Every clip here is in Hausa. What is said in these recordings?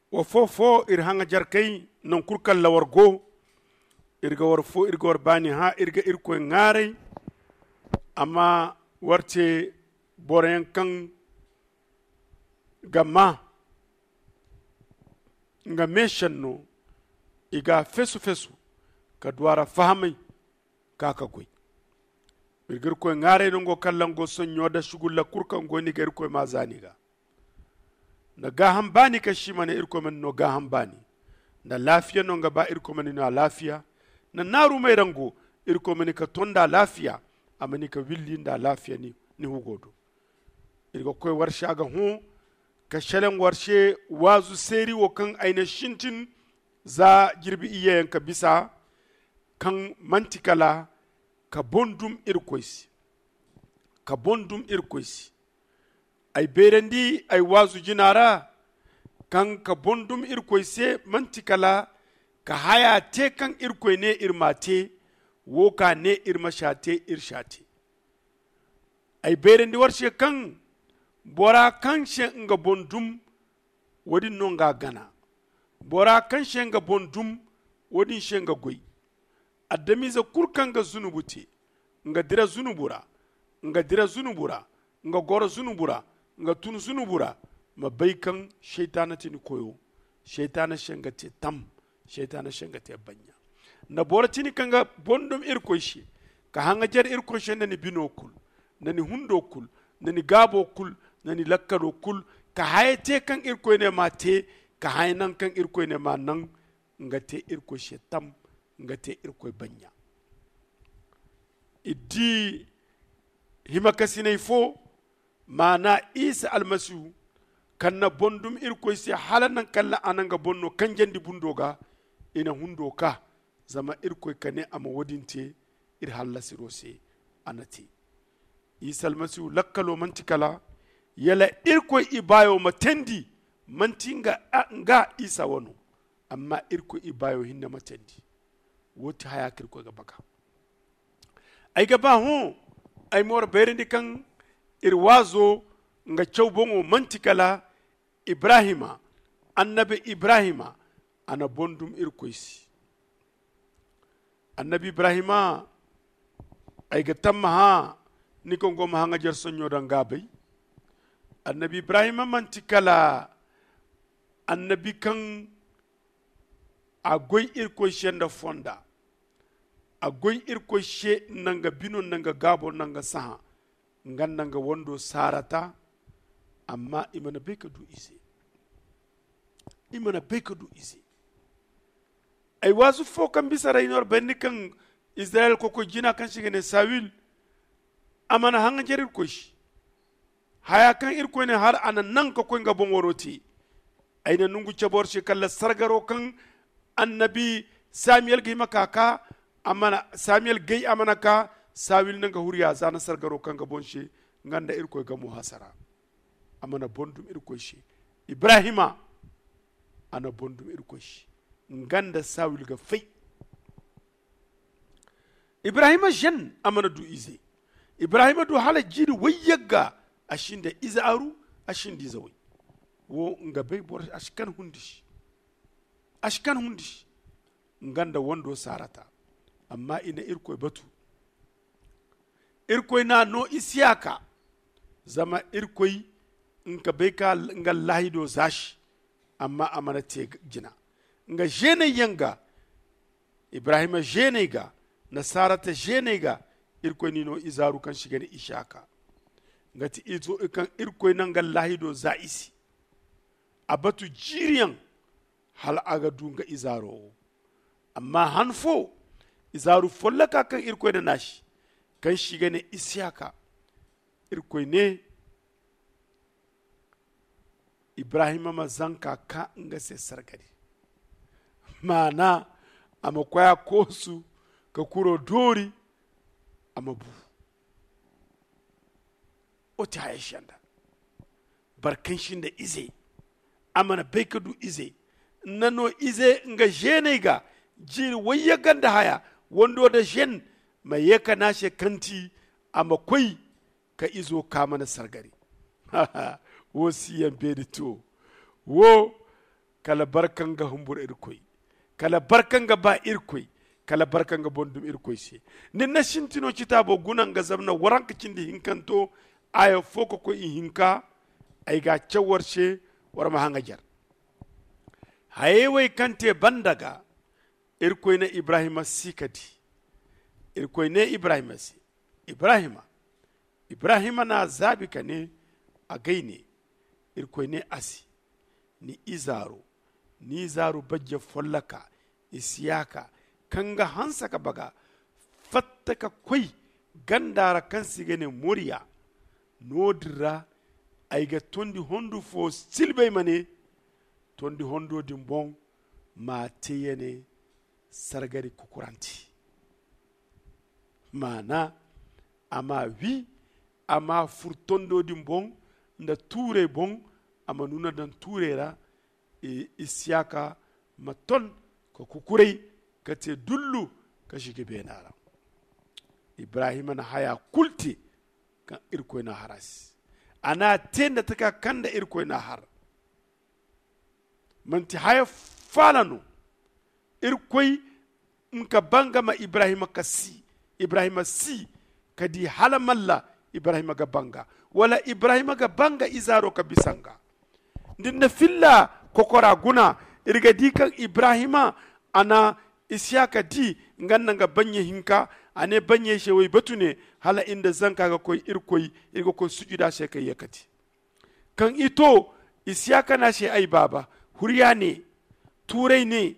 wa fofo ir hanga jarkai non kurkal la wargo irga war fo irga war bani ha irga irko ngare amma warte boren kan gamma nga meshanno iga fesu ka duwara fahamai kaka goy irgir ko ngare no go kallango sonyo da shugulla kurkan go ni gar ko mazani ga na gahan bani ka shi mana irko man no gahan bani na lafiya no ga ba irko man no lafiya na naru mai rango irko man ka tonda lafiya amani ka willi da lafiya ni hugodo irgo koy warsha ga hu ka shalen warshe wazu seri wo kan aina shintin za girbi iyayen ka bisa kan mantikala ka bondum irkoisi ay berendi ay wazu jinara kan ka bondum irkoise mantikala ka haya te kan irkoine irmate wo ka ne irmashate irshate ay berendi warshe kan bora kan she nga bondum wodi nonga gana bora kan she nga bondum wodi she nga goy adamiza kurkanga zunubuti nga dira zunubura nga goro zunubura nga tun zunubura mabaikan shaytanati ni koyo shaytana shenga te tam shaytana shenga te banya na bortini kanga bondum irkoshi ka hanga jar irkoshi nani binokul nani hundokul nani gabokul nani lakkalo kul ka hayete kan irkoyne ma te ka haynan kan irkoyne ma nan nga te irkoshi tam nga te irkoy banya iddi himakasine fo mana isa almasihu kanna bondum irkoy se halanan kala ananga bonno kanjendi bundoga ina hundo ka zama irkoy kane ama wodinte ir halla sirose anati isa almasihu lakkalo mantikala yala irkoy ibayo matendi mantinga nga isa wono amma irkoy ibayo hinna matendi woti haya kirko ga baka ay ga ba hu ay mor berendi kan irwazo nga chawbongo mantikala ibrahima annabi ibrahima ana bondum irkoisi annabi ibrahima ay ga tamma ha ni ko ngoma hanga jar sonyo da ngabay annabi ibrahima mantikala annabi kan agoy irkoisi nda fonda agoy irkoisi nanga bino nanga gabo nanga saha nanga wondo sarata amma imana beka du ise ay wazu fo kan bisara inor benni kan israel ko jina kan shigene sawil amana hanga jerir koshi haya kan irko ne har anan nan ko nga bongoroti ayna nungu cabor shi kala sargaro kan annabi samuel gay makaka amana samuel gay amana ka sawil nanga huriya zana sargaro kan ga bonshi nganda irko ga muhasara amana bondum irko shi ibrahima ana bondum irko shi nganda sawil ga fay ibrahima jen amana du ize ibrahima du hala jiri wayyaga ashinde izaru ashindi zawi wo nga bay bor ashkan hundish nganda wondo sarata amma ina irko batu irko na no isiyaka zama irko nka beka nga lahido zashi amma amana te jina nga jene yanga ibrahima jene ga nasarata jene ga irko ni no izaru kan shigani ishaka ngati izo kan irko nanga lahido zaisi abatu jiriyan hal aga dunga izaro amma hanfo izaru follaka kan irko da nashi kan shigane ishaka irko ne ibrahima mazanka ka nga se sargari mana amakwaya kosu ka kuro dori amabu oti hayashanda barkan shinda ize amana baikadu ize nano ize nga jene ga jiri wayya ganda haya wando da jen mai yaka nashe kanti amakwai ka izo kama na sargari wo siyan bedito wo kala barkanga humbur irkoy kala barkanga ba irkoy kala barkanga bondum irkoy se nin na shintino kitabo gunanga zamna waranka cindi hinkanto aya foko ko i hinka ay ga cewarshe war ma hanga jar hayway kante bandaga irkoy na ibrahima sikadi irkoy ne ibrahima si ibrahima na zabi kane a gaine irkoy ne asi ni izaru bajja follaka isiyaka kanga hansa ka baga fattaka koy gandara kan sigene moriya nodira ayga tondi hondu fo silbe mane tondi hondo dimbon ma teyene sargari kukuranti mana ama furtondo dimbon nda ture bon ama nuna dan turera isiyaka maton ko kukurei kate dullu ka shige benara ibrahima na haya kulti kan irkoy na haras ana tenda taka kanda irkoy na har manti haya falanu irkoy nka banga ma ibrahima si kadi halamalla ibrahima ga banga wala ibrahima ga banga izaro ka bisanga ndinna filla kokora guna irga dikan ibrahima ana isyaka di nganna nga banye hinka ane banye shewe batune hala inda zanka ga koy irga koy sujuda she kai yakati kan ito isyaka na she ai baba huriya ne turai ne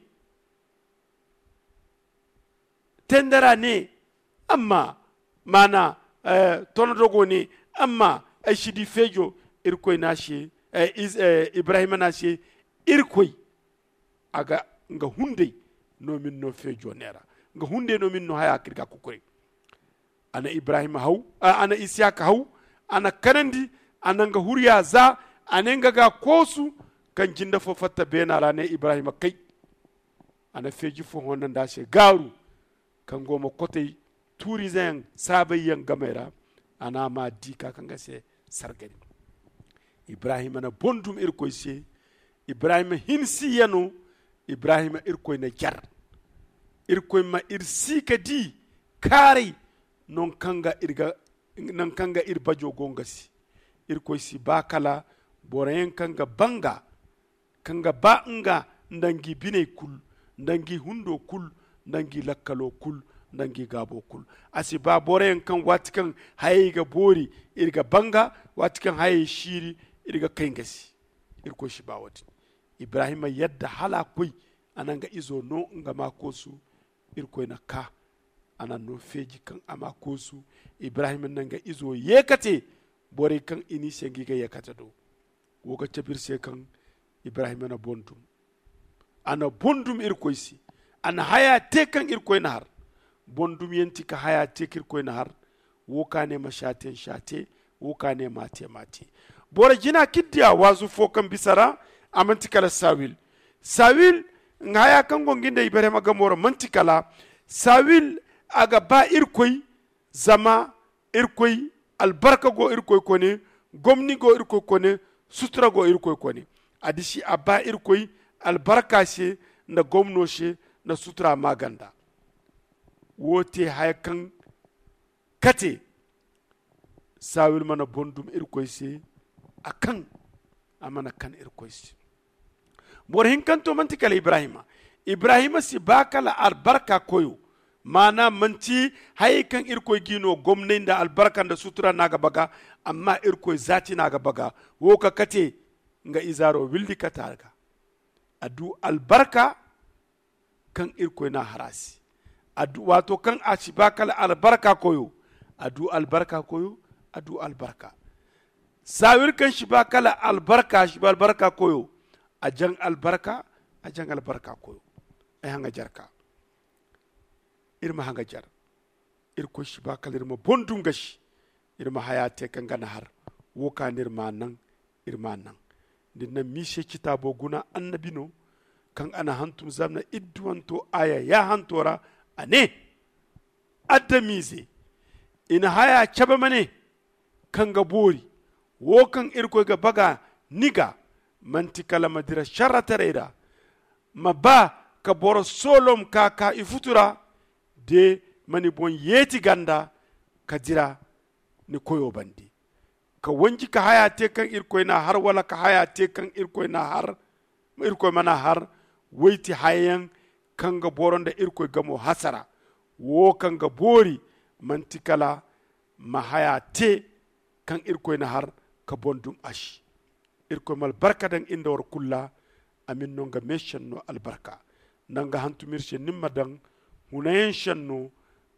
tendara ne amma mana tonodogo ne amma ashidi fejo irkoy na she ibrahima na she irkoy aga nga hunde no min no fejo nera nga hunde no min no haya kirga kukure ana ibrahima haw ana isyaka haw ana kanandi ana nga huriya za anenga ga kosu kan jinda fo fatta benara ne ibrahima kai ana feji fo honan da she garu kan goma kotai turizan sabayyan gamera ana ma dika kan ga se sargani ibrahima na bondum irkoy se ibrahima hinsi yano ibrahima irkoy na jar irkoy ma irsi kadi kare non kanga irbajo gongasi irkoy si bakala borayen kanga banga kanga ba nga ndangi bine kul ndangi hundo kul ndangi lakkalo kul ndangi gabo kul asi ba borayen kan watikan hayiga bori irga banga watikan hayi shiri irga kaingasi irkoy shi ba wati ibrahima yadda hala koy ananga izo no nga makosu irkoy na ka anan no feji kan ama kosu ibrahima nanga izo yekate bore kan ini sengi ga yakata do woga tabirse kan ibrahima na bondum ana bondum irkoy si ana haya te kan irkoy na har bondum yenti ka haya te irkoy na har wokane mashate shate wokane mate bore jina kiddiya wazu fokan bisara amantikala sawil ngaya kan gonginde ibrahima gamoro mantikala sawil aga ba irkoy zama irkoy albarka go irkoy kone gomni go irkoy kone sutura go irkoy kone adishi abba irkoy albarka she na gomno she na sutura maganda wote haykan kate sawil mana bondum irkoy se akan amana kan irkoy se bor hinkanto mantikala ibrahima si bakala albarka koyo mana manti haykan irkoy gino gomne da albarka da sutura naga baga amma irkoy zati naga baga woka kate nga izaro wildi katarga adu albarka kan irkoy na harasi adu wato kan aci bakala albarka koyo adu albarka sawir kan shi bakala albarka koyo ajan albarka koyo ay hanga jarka irma hanga jar irko shi bakal irma bondum gashi irma hayate kan gana har woka irma nan dinna mishe kitabo guna annabino kan ana hantum zamna idwanto aya ya hantora ane adamize ina haya chaba mane kan ga bori wokan irko ga baga niga mantikala madira sharatareda ma ba ka boro solom ka ifutura de mani bon yeti ganda ka jira ni koyo bandi ka wanji ka haya te kan irkoy na har wala ka haya te kan irkoy na har irkoy mana har waiti hayan kan ga boron da irkoy gamo hasara wo kan ga bori mantikala ma haya te kan irkoy na har ka bondum ashi irkoy mal barka dan inda war kulla amin no ga meshan no albarka nanga hantumirse nimma dan hunayen shanno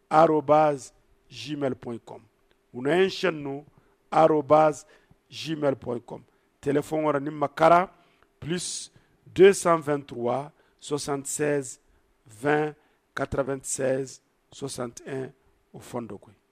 @gmail.com hunayen shanno @gmail.com téléphone wara nimma kara plus 223 76 20 96 61 au fond de quoi.